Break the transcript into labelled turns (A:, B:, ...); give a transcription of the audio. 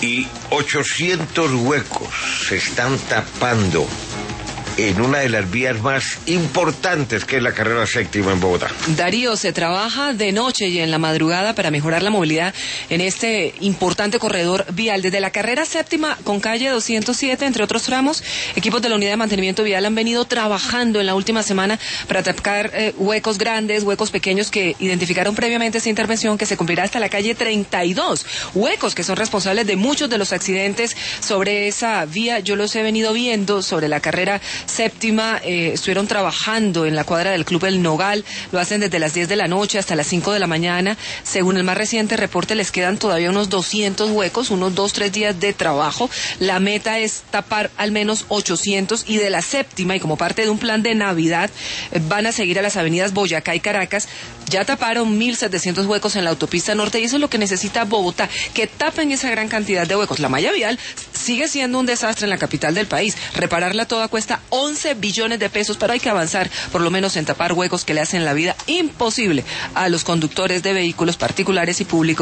A: y 800 huecos se están tapando en una de las vías más importantes, que es la carrera séptima en Bogotá.
B: Darío, se trabaja de noche y en la madrugada para mejorar la movilidad en este importante corredor vial. Desde la carrera séptima con calle 207, entre otros tramos, equipos de la Unidad de Mantenimiento Vial han venido trabajando en la última semana para tapar huecos grandes, huecos pequeños que identificaron previamente esa intervención, que se cumplirá hasta la calle 32. Huecos que son responsables de muchos de los accidentes sobre esa vía. Yo los he venido viendo sobre la carrera séptima. Estuvieron trabajando en la cuadra del Club El Nogal, lo hacen desde las 10 de la noche hasta las 5 de la mañana. Según el más reciente reporte, les quedan todavía unos 200 huecos, unos 2-3 días de trabajo. La meta es tapar al menos 800, y de la séptima, y como parte de un plan de Navidad, van a seguir a las avenidas Boyacá y Caracas. Ya taparon 1.700 huecos en la autopista norte, y eso es lo que necesita Bogotá, que tapen esa gran cantidad de huecos. La malla vial sigue siendo un desastre en la capital del país. Repararla toda cuesta 11 billones de pesos, pero hay que avanzar por lo menos en tapar huecos que le hacen la vida imposible a los conductores de vehículos particulares y públicos